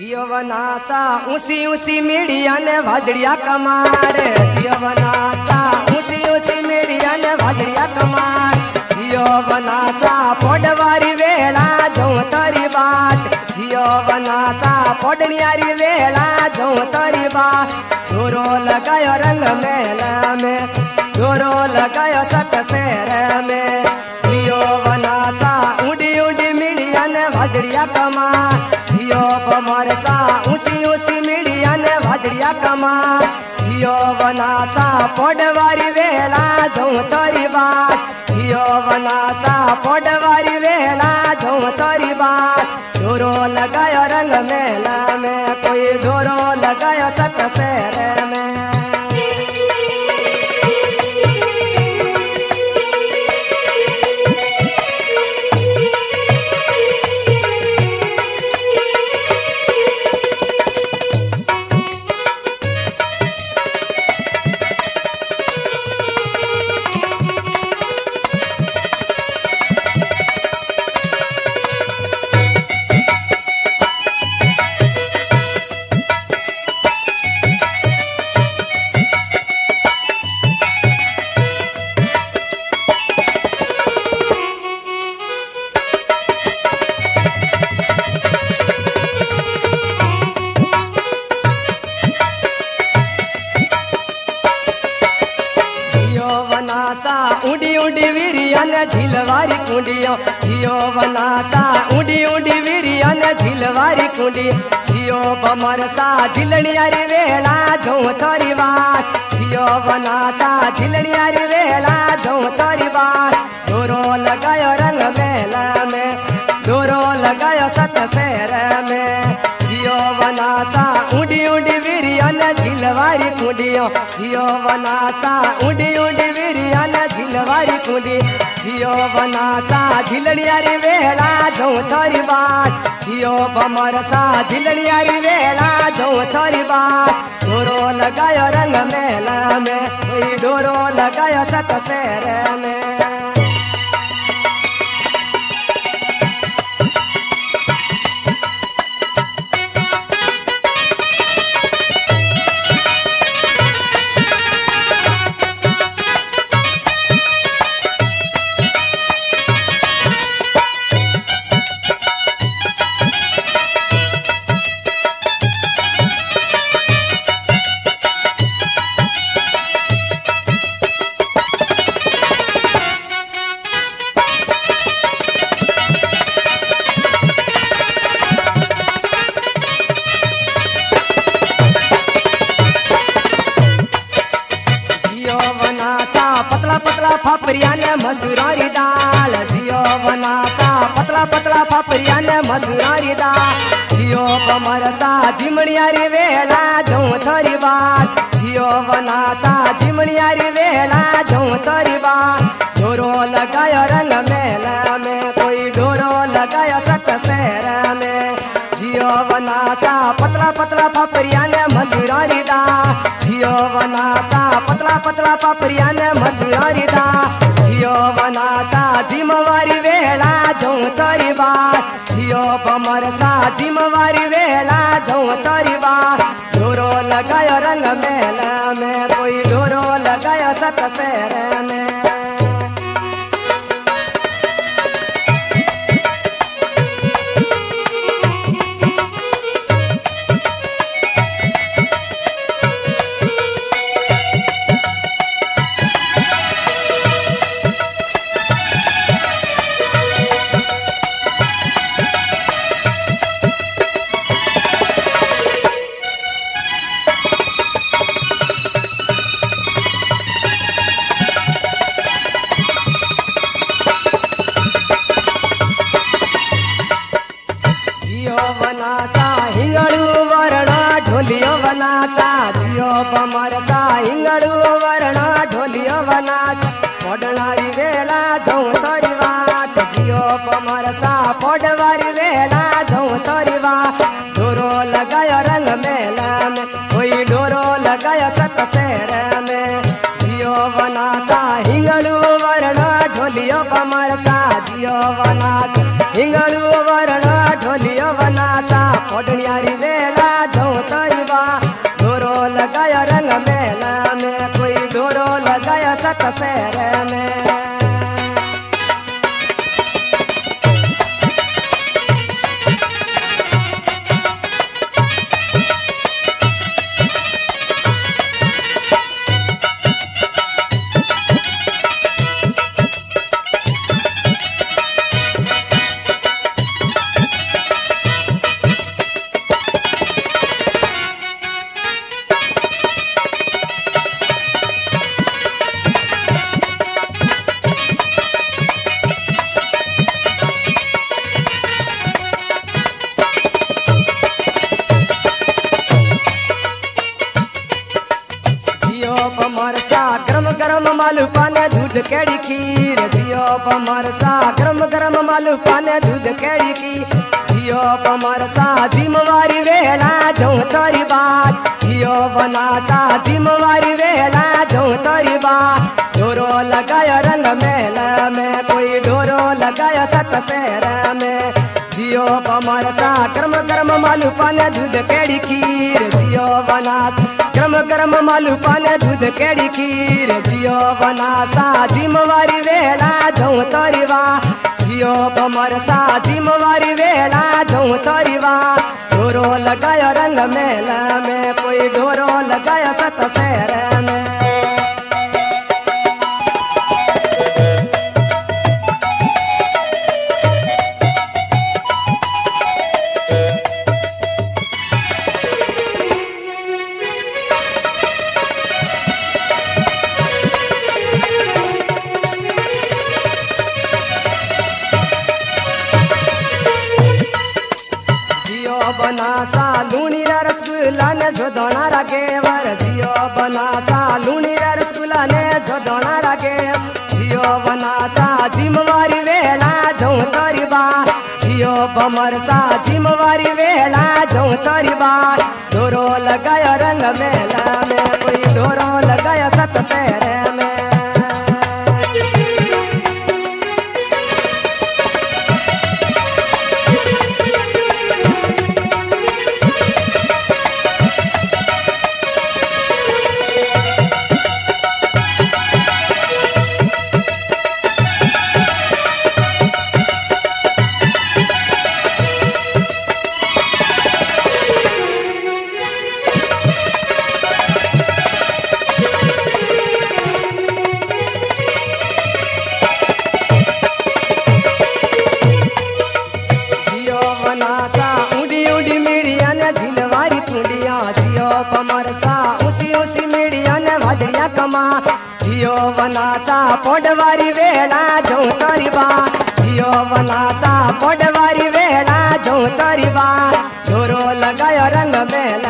जीवनासा ऊसी ऊसी media ने भाजड़िया कमार जीवनासा ऊसी ऊसी media ने भाजड़िया कमार जीवनासा पोडवारी वेला जो तरी बाट जीवनासा पोडनियारी वेला जो तरी बाट दोरो लगायो रंग मेला में दोरो लगायो सत शेर में जीवनासा उड़ी उड़ी मीडिया ने भाजड़िया कमार जियो बमरसा ऊसी ऊसी मीडिया ने भाजड़िया कमा जियो बनासा पोडवारी वेला जो तोरी बात जियो बनासा पोडवारी वेला जो तोरी बात डोरो लगायो रंग मेला में कोई डोरो लगायो सत शेर में उड़ी उड़ी वीरिया ने झिलवारी कुंडियो जियो बनासा उड़ी उड़ी वीरिया ने झिलवारी कुंडी जियो बमरसा झिलनियारी वेला जो तोरी बात जियो बनासा झिलनियारी वेला जो तोरी बात डोरो लगायो रंग मेला में डोरो लगायो सत शेर में जियो बनासा उड़ी उड़ी वीरिया ने झिलवारी कुंडियो जियो बनासा उड़ी उड़ी वीरिया ने झिलवारी कुंडी जियो बनासा झिलनियारी वेला जो तोरी बात जियो बमरसा झिलनियारी वेला जो तोरी बात डोरो लगायो रंग मेला में कोई डोरो लगायो सत शेर में पतला पतला फापरिया ने मसूरारी दाल जियो बनासा पतला पतला फापरिया ने मसूरारी दाल जियो बमरसा जिमनियारी वेला जो तोरी बात जियो बनासा जिमनियारी वेला जो तोरी बात डोरो लगायो रंग मेला में कोई डोरो लगायो सत शेर में जियो बनासा पतला पतला फापरिया ने मसूरारी दाल जियो बनासा पतला पतला फापरिया ने मसूरारी दाल जियो बनासा जिमवारी वेला जो तोरी बात जियो बमरसा जिमवारी वेला जो तोरी बात डोरो लगायो रंग मेला में कोई डोरो लगायो सत शेर में बनासा हिंगड़ू वरणा ढोलियो बनासा जियो बमरसा हिंगड़ू वरणा ढोलियो बनासा पोडनारी वेला जो तोरी बात जियो बमरसा पोडवारी वेला जो तोरी बात डोरो लगायो रंग मेला में कोई डोरो लगायो सत शेर में जियो बनासा हिंगड़ू वरणा ढोलियो बमरसा जियो बनासा हिंगड़ू वरणा ढोलियो बनासा पोडनियारी वे गरम मालू पाने दूध केड़ी खीर जियो बमरसा गरम गरम मालू पाने दूध केड़ी खीर जियो बमरसा जिम्मेवारी वेला जाऊं तोरी बात जियो बनासा जिम्मेवारी वेला जाऊं तोरी बात डोरो लगाया रंग मेला में कोई डोरो लगाया सत शहर में जियो बमरसा गरम गरम मालू पाने दूध केड़ी खीर जियो बनासा गरम गरम मालू पाने दूध केड़ी खीर जियो बनासा जिम्मेवारी वेला जाऊं तोरी बात जियो बमरसा जिम्मेवारी वेला जाऊं तोरी बात डोरो लगाया रंग मेला में कोई डोरो लगाया सत शहर में बनासा लूनी रसगुल्ला ने जोदोना रागे वर जियो बनासा लूनी रसगुल्ला ने जोदोना रागे जियो बनासा जिम्मेवारी वेला जाऊं तोरी बात जियो बमरसा जिम्मेवारी वेला जाऊं तोरी बात डोरो लगाया रंग मेला में कोई डोरो लगाया सत शहर में बमरसा उसी उसी मीडिया ने भाजड़िया कमा जियो बनासा पोडवारी वेला जाऊं तोरी बात जियो बनासा पोडवारी वेला जाऊं तोरी बात डोरो लगायो रंग मेला